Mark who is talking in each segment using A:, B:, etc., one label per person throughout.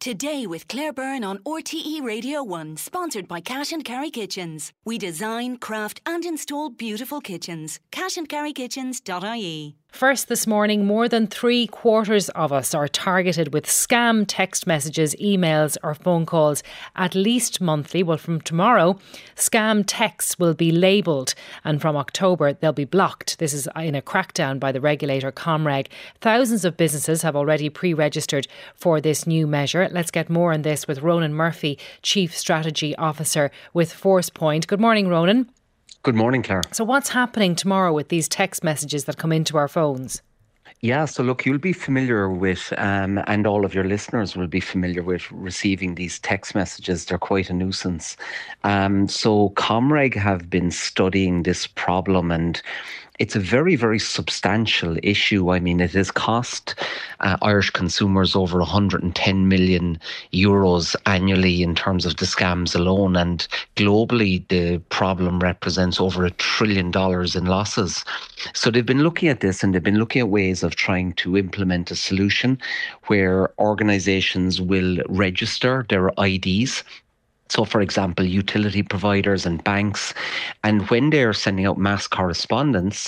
A: Today with Claire Byrne on RTE Radio 1, sponsored by Cash and Carry Kitchens. We design, craft and install beautiful kitchens. cashandcarrykitchens.ie.
B: First this morning, more than 3/4 of us are targeted with scam text messages, emails or phone calls at least monthly. Well, from tomorrow, scam texts will be labelled and from October they'll be blocked. This is in a crackdown by the regulator ComReg. Thousands of businesses have already pre-registered for this new measure. Let's get more on this with Ronan Murphy, Chief Strategy Officer with Forcepoint. Good morning, Ronan.
C: Good morning, Claire.
B: So what's happening tomorrow with these text messages that come into our phones?
C: Yeah, so look, you'll be familiar with, and all of your listeners will be familiar with receiving these text messages. They're quite a nuisance. So ComReg have been studying this problem, and it's a very, very substantial issue. I mean, it has cost Irish consumers over 110 million euros annually in terms of the scams alone. And globally, the problem represents over $1 trillion in losses. So they've been looking at this, and they've been looking at ways of trying to implement a solution where organisations will register their IDs. So, for example, utility providers and banks, and when they're sending out mass correspondence,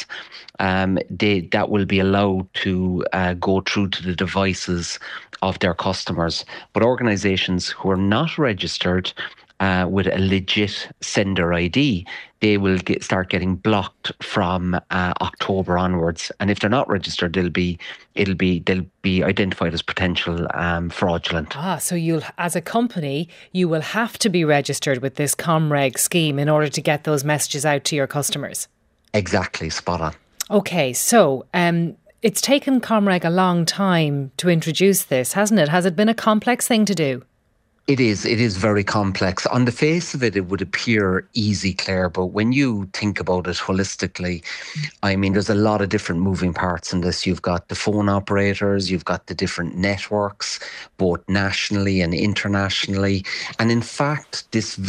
C: that will be allowed to go through to the devices of their customers. But organisations who are not registered with a legit sender ID, they will start getting blocked from October onwards. And if they're not registered, they'll be identified as potential fraudulent.
B: So you'll, as a company, you will have to be registered with this ComReg scheme in order to get those messages out to your customers.
C: Exactly, spot on.
B: Okay, so it's taken ComReg a long time to introduce this, hasn't it? Has it been a complex thing to do?
C: It is very complex. On the face of it, it would appear easy, Claire, but when you think about it holistically, I mean, there's a lot of different moving parts in this. You've got the phone operators, you've got the different networks, both nationally and internationally. And in fact,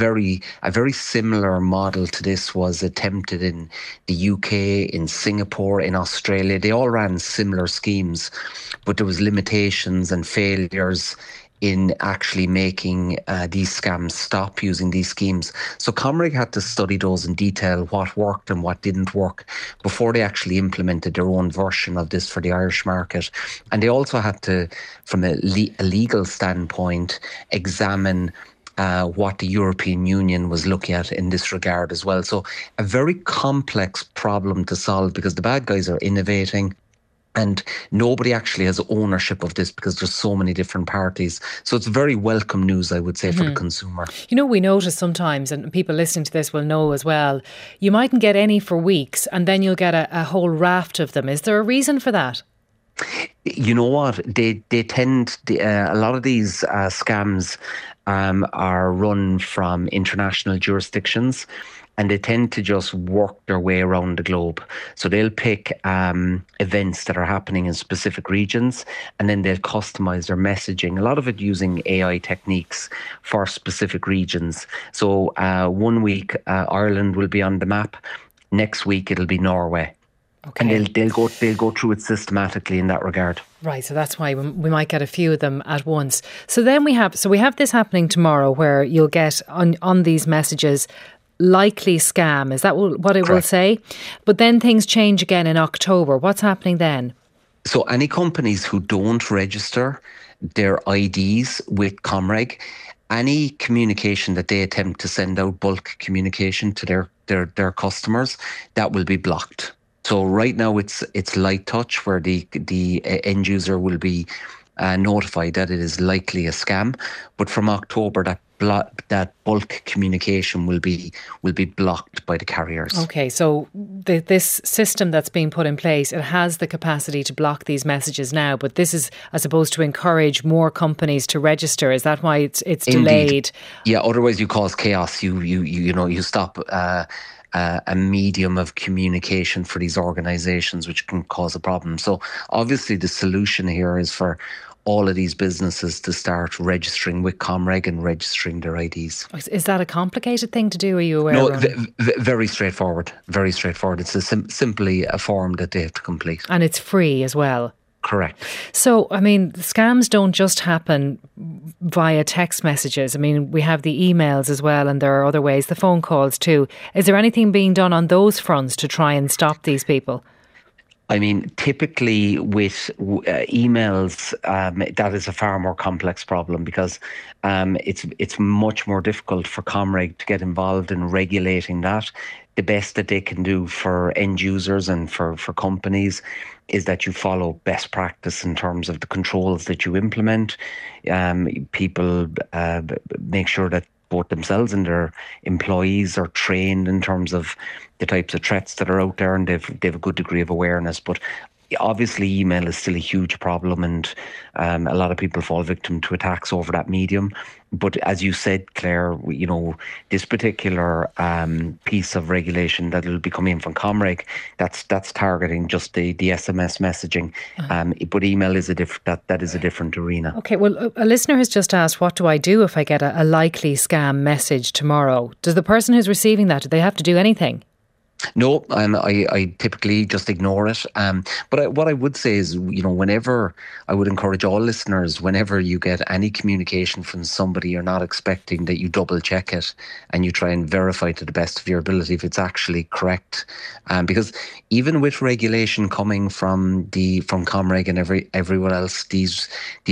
C: a very similar model to this was attempted in the UK, in Singapore, in Australia. They all ran similar schemes, but there was limitations and failures in actually making these scams stop using these schemes. So ComReg had to study those in detail, what worked and what didn't work, before they actually implemented their own version of this for the Irish market. And they also had to, from a legal standpoint, examine what the European Union was looking at in this regard as well. So a very complex problem to solve, because the bad guys are innovating, and nobody actually has ownership of this because there's so many different parties. So it's very welcome news, I would say, for the consumer.
B: You know, we notice sometimes, and people listening to this will know as well, you mightn't get any for weeks and then you'll get a whole raft of them. Is there a reason for that?
C: You know what? They tend, a lot of these scams are run from international jurisdictions, and they tend to just work their way around the globe. So they'll pick events that are happening in specific regions, and then they'll customise their messaging, a lot of it using AI techniques for specific regions. So 1 week, Ireland will be on the map. Next week, it'll be Norway. Okay. And they'll go through it systematically in that regard.
B: Right, so that's why we might get a few of them at once. So then we have this happening tomorrow, where you'll get on these messages likely scam. Is that what it will say? But then things change again in October. What's happening then?
C: So any companies who don't register their IDs with ComReg, any communication that they attempt to send out, bulk communication to their customers, that will be blocked. So right now it's light touch, where the end user will be notified that it is likely a scam. But from October, that bulk communication will be blocked by the carriers.
B: Okay, so this system that's being put in place, it has the capacity to block these messages now, but this is, I suppose, to encourage more companies to register. Is that why it's delayed?
C: Yeah, otherwise you cause chaos. You stop a medium of communication for these organisations, which can cause a problem. So obviously the solution here is for all of these businesses to start registering with ComReg and registering their IDs.
B: Is that a complicated thing to do? Are you aware?
C: No, very straightforward. Very straightforward. It's simply a form that they have to complete.
B: And it's free as well.
C: Correct.
B: So, I mean, scams don't just happen via text messages. I mean, we have the emails as well, and there are other ways, the phone calls too. Is there anything being done on those fronts to try and stop these people?
C: I mean, typically with emails, that is a far more complex problem because it's much more difficult for Comreg to get involved in regulating that. The best that they can do for end users and for companies is that you follow best practice in terms of the controls that you implement. People make sure that both themselves and their employees are trained in terms of the types of threats that are out there, and they've a good degree of awareness. But obviously email is still a huge problem, and a lot of people fall victim to attacks over that medium. But as you said, Claire, this particular piece of regulation that will be coming from Comreg, that's targeting just the SMS messaging. But email is that is a different arena. Okay,
B: well, a listener has just asked, what do I do if I get a likely scam message tomorrow? Does the person who's receiving that, do they have to do anything?
C: No, I typically just ignore it. But what I would say is, whenever, I would encourage all listeners, whenever you get any communication from somebody you're not expecting, that you double check it and you try and verify to the best of your ability if it's actually correct. Because even with regulation coming from Comreg and everyone else, these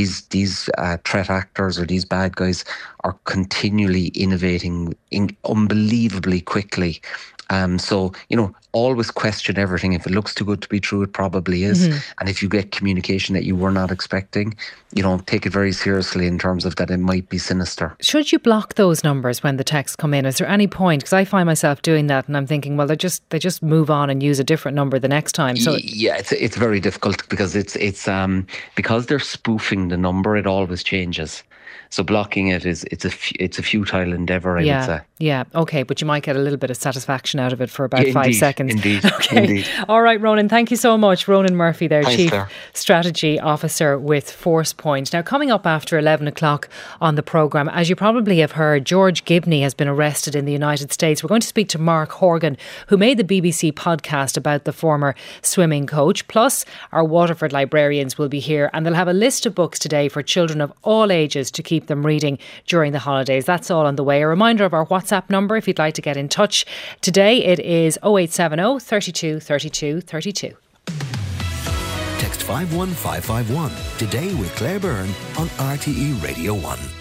C: threat actors or these bad guys are continually innovating unbelievably quickly. So, always question everything. If it looks too good to be true, it probably is. Mm-hmm. And if you get communication that you were not expecting, take it very seriously in terms of that it might be sinister.
B: Should you block those numbers when the texts come in? Is there any point? Because I find myself doing that and I'm thinking, well, they just move on and use a different number the next time. So
C: yeah, it's very difficult because it's because they're spoofing the number, it always changes. So blocking it it's a futile endeavour, I would say.
B: Yeah, okay, but you might get a little bit of satisfaction out of it for about 5 seconds.
C: Indeed,
B: okay.
C: Indeed.
B: All right, Ronan, thank you so much. Ronan Murphy there,
C: Thanks,
B: Chief
C: Claire.
B: Strategy Officer with ForcePoint. Now, coming up after 11 o'clock on the programme, as you probably have heard, George Gibney has been arrested in the United States. We're going to speak to Mark Horgan, who made the BBC podcast about the former swimming coach. Plus, our Waterford librarians will be here and they'll have a list of books today for children of all ages to keep them reading during the holidays. That's all on the way. A reminder of our WhatsApp number if you'd like to get in touch. Today it is 0870 32 32 32.
D: Text 51551 today with Claire Byrne on RTE Radio 1.